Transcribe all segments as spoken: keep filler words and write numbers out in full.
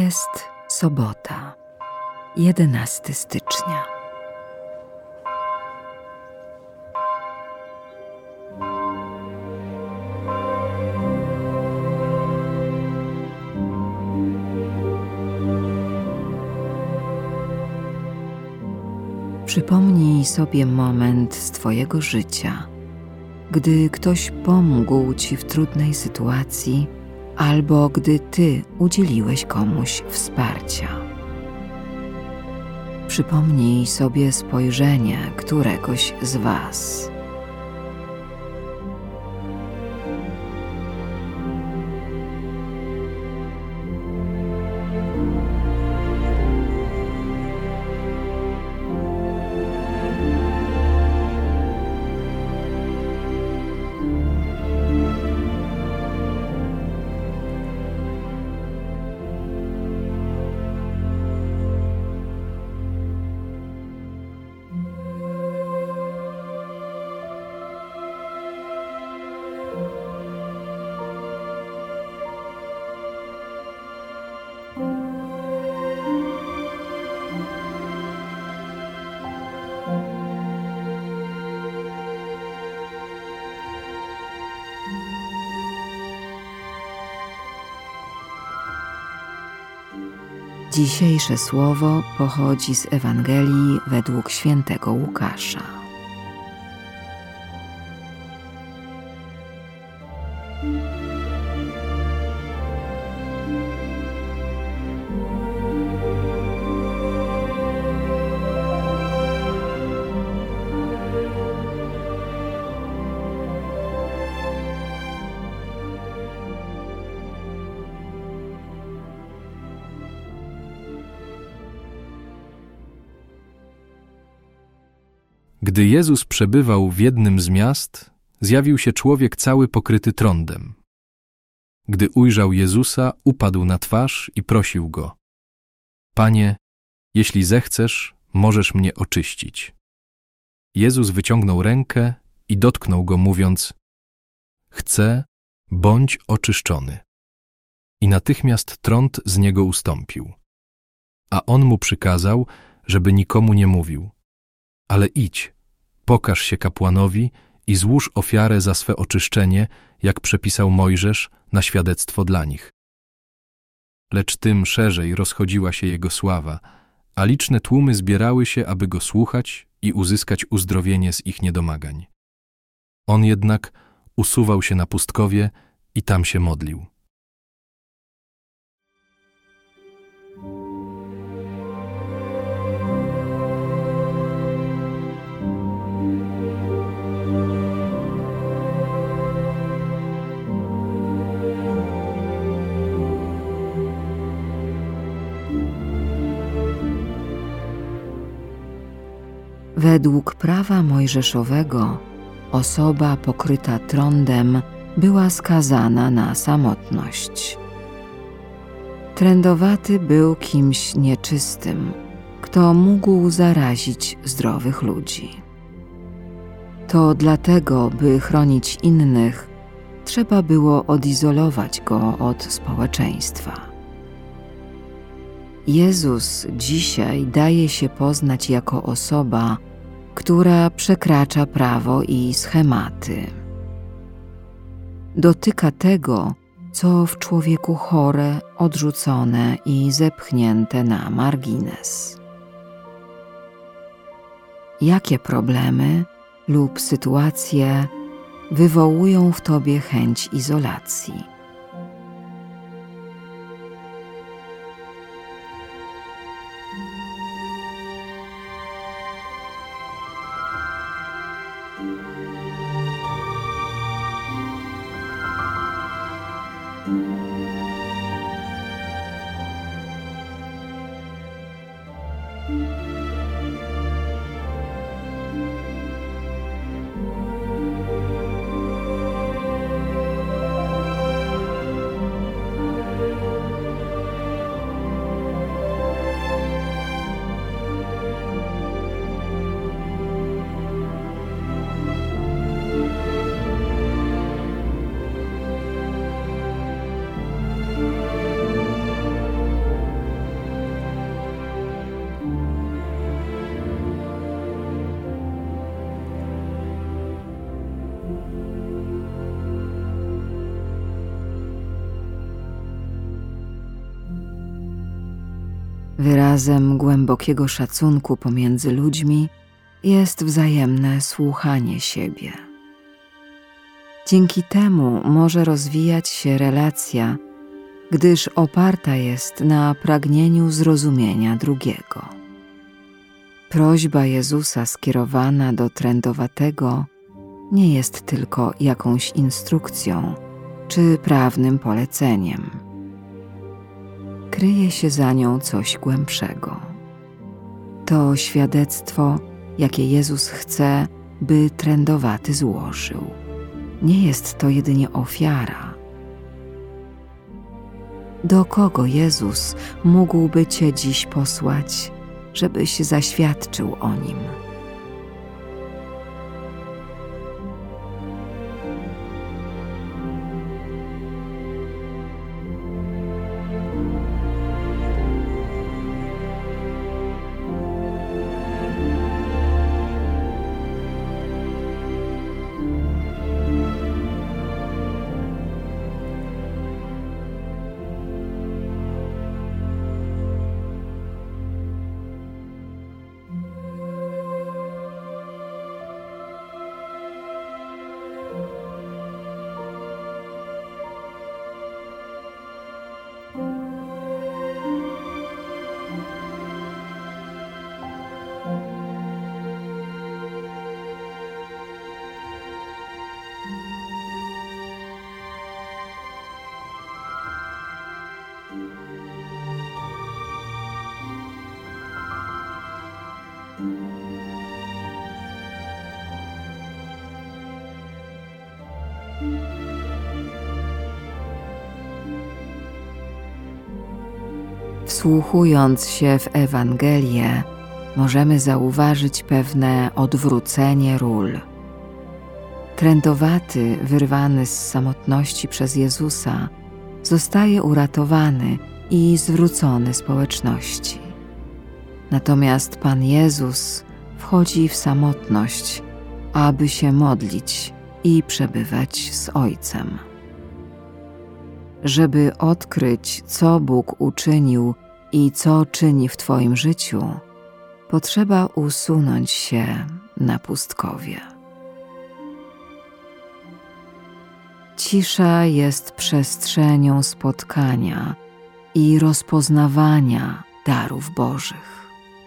Jest sobota, jedenastego stycznia. Przypomnij sobie moment z Twojego życia, gdy ktoś pomógł Ci w trudnej sytuacji albo gdy Ty udzieliłeś komuś wsparcia. Przypomnij sobie spojrzenie któregoś z Was. Dzisiejsze słowo pochodzi z Ewangelii według świętego Łukasza. Gdy Jezus przebywał w jednym z miast, zjawił się człowiek cały pokryty trądem. Gdy ujrzał Jezusa, upadł na twarz i prosił Go: Panie, jeśli zechcesz, możesz mnie oczyścić. Jezus wyciągnął rękę i dotknął go, mówiąc: Chcę, bądź oczyszczony. I natychmiast trąd z niego ustąpił. A on mu przykazał, żeby nikomu nie mówił: Ale idź, pokaż się kapłanowi i złóż ofiarę za swe oczyszczenie, jak przepisał Mojżesz, na świadectwo dla nich. Lecz tym szerzej rozchodziła się jego sława, a liczne tłumy zbierały się, aby go słuchać i uzyskać uzdrowienie z ich niedomagań. On jednak usuwał się na pustkowie i tam się modlił. Według prawa mojżeszowego osoba pokryta trądem była skazana na samotność. Trędowaty był kimś nieczystym, kto mógł zarazić zdrowych ludzi. To dlatego, by chronić innych, trzeba było odizolować go od społeczeństwa. Jezus dzisiaj daje się poznać jako osoba, która przekracza prawo i schematy. Dotyka tego, co w człowieku chore, odrzucone i zepchnięte na margines. Jakie problemy lub sytuacje wywołują w tobie chęć izolacji? Wyrazem głębokiego szacunku pomiędzy ludźmi jest wzajemne słuchanie siebie. Dzięki temu może rozwijać się relacja, gdyż oparta jest na pragnieniu zrozumienia drugiego. Prośba Jezusa skierowana do trędowatego nie jest tylko jakąś instrukcją czy prawnym poleceniem. Kryje się za nią coś głębszego. To świadectwo, jakie Jezus chce, by trędowaty złożył. Nie jest to jedynie ofiara. Do kogo Jezus mógłby Cię dziś posłać, żebyś zaświadczył o Nim? Wsłuchując się w Ewangelię, możemy zauważyć pewne odwrócenie ról. Trędowaty, wyrwany z samotności przez Jezusa, zostaje uratowany i zwrócony społeczności. Natomiast Pan Jezus wchodzi w samotność, aby się modlić i przebywać z Ojcem. Żeby odkryć, co Bóg uczynił i co czyni w Twoim życiu, potrzeba usunąć się na pustkowie. Cisza jest przestrzenią spotkania i rozpoznawania darów Bożych.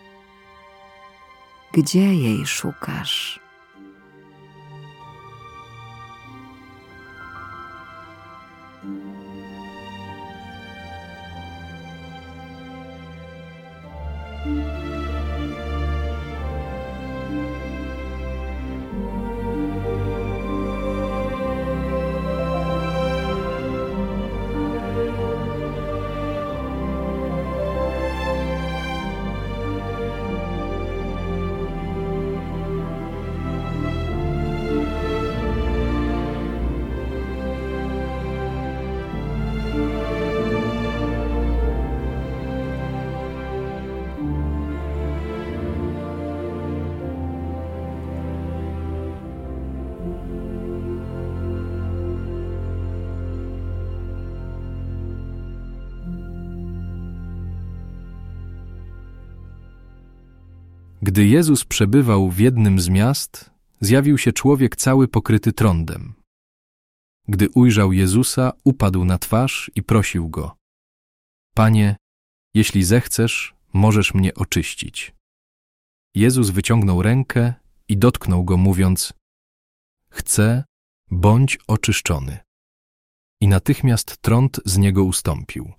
Gdzie jej szukasz? Gdy Jezus przebywał w jednym z miast, zjawił się człowiek cały pokryty trądem. Gdy ujrzał Jezusa, upadł na twarz i prosił Go: Panie, jeśli zechcesz, możesz mnie oczyścić. Jezus wyciągnął rękę i dotknął go, mówiąc: Chcę, bądź oczyszczony. I natychmiast trąd z niego ustąpił.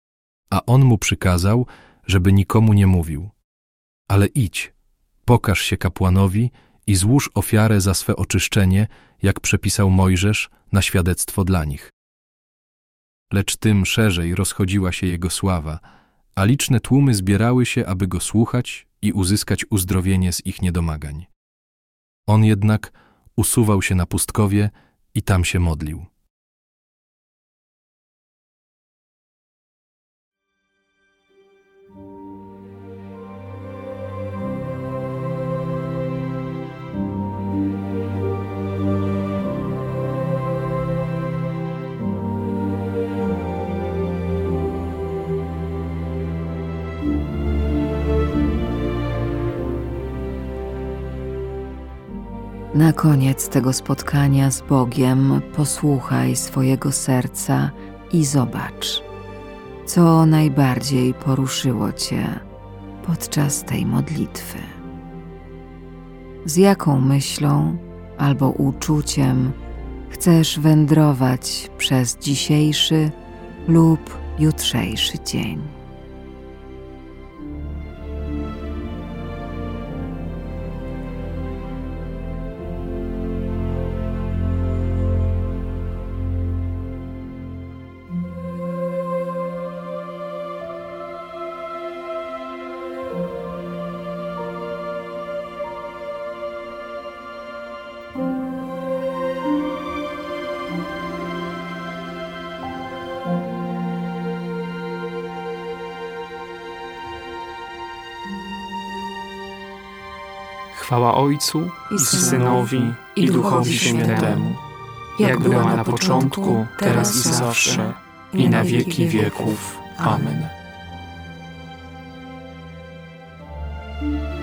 A on mu przykazał, żeby nikomu nie mówił: Ale idź, pokaż się kapłanowi i złóż ofiarę za swe oczyszczenie, jak przepisał Mojżesz, na świadectwo dla nich. Lecz tym szerzej rozchodziła się jego sława, a liczne tłumy zbierały się, aby go słuchać i uzyskać uzdrowienie z ich niedomagań. On jednak usuwał się na pustkowie i tam się modlił. Thank you. Na koniec tego spotkania z Bogiem posłuchaj swojego serca i zobacz, co najbardziej poruszyło Cię podczas tej modlitwy. Z jaką myślą albo uczuciem chcesz wędrować przez dzisiejszy lub jutrzejszy dzień. Chwała Ojcu i Synowi i Duchowi Świętemu, jak była na początku, teraz i zawsze, i na wieki wieków. Amen.